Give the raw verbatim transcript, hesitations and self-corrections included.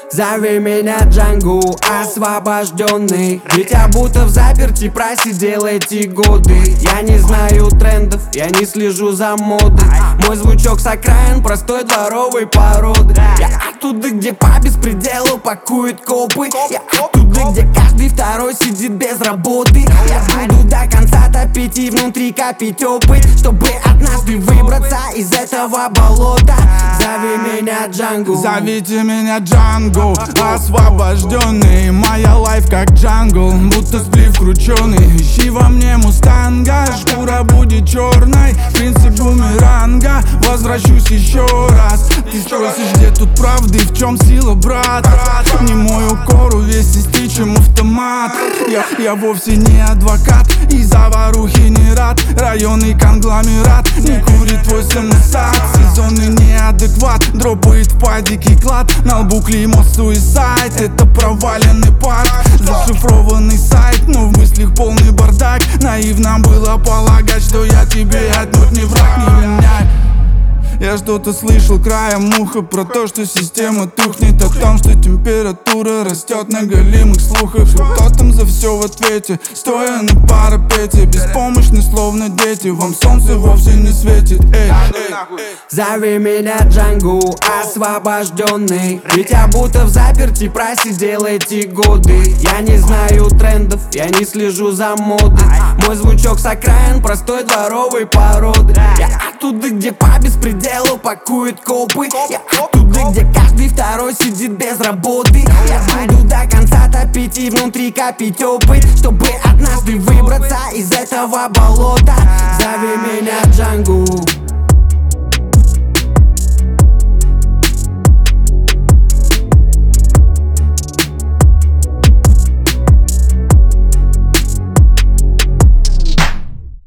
Зови меня Джангу, освобожденный. Ведь я будто в заперти просидел эти годы. Я не знаю трендов, я не слежу за модой. Мой звучок с окраин простой дворовой породы. Я оттуда, где по беспределу пакуют копы. Я оттуда, где каждый второй сидит без работы. Я буду до конца топить и внутри копить опыт, чтобы однажды выбраться из этого болота. Зови меня Джангу. Зовите меня Джангу, освобожденный. Моя лайф как джангл, будто сплив крученый. Ищи во мне мустанга, шкура будет черной. Принцип бумеранга, возвращусь еще раз. Ты спросишь, где тут правды, в чем сила, брат? Не мой укор, увесистый, чем автомат. Я, я вовсе не адвокат, и заварухи не рад. Районный конгломерат, не курит твой самосад. Сезонный неадекват, дропает в падике клад. На лбу клеймо суисайд, это проваленный парк. Зашифрованный сайт, но в мыслях полный бардак. Наивно было полагать, что я тебе отнюдь не враг, не меняй. Я что-то слышал краем уха про то, что система тухнет, о том, что температура растет на голимых слухах. И кто там за все в ответе, стоя на парапете, беспомощны словно дети, вам солнце вовсе не светит. Эй, эй. Зови меня Джангу, освобожденный. Ведь я будто в заперти просидел эти годы. Я не знаю трендов, я не слежу за модой. Мой звучок с окраин простой дворовой породы. Я оттуда, где по беспределу пакуют копы. Я оттуда, где каждый второй сидит без работы. Я буду до конца топить и внутри копить опыт, чтобы однажды выбраться из этого болота. Зови меня Джангу.